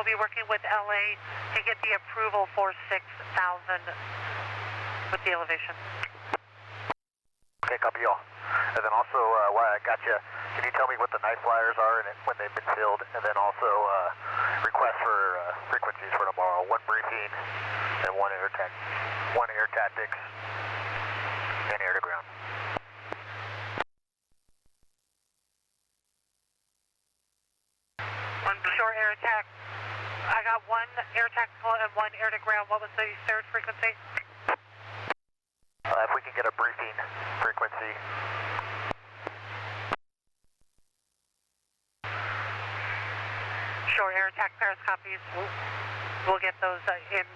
we'll be working with LA to get the approval for 6,000 with the elevation. Okay, copy y'all. And then also, while I got you, can you tell me what the night flyers are and when they've been filled? And then also request for frequencies for tomorrow. One briefing and one air tactics and air to ground. One short air attack. I got one air tactical and one air to ground. What was the third frequency? If we can get a briefing frequency. Short air attack, Paris copies. We'll get those in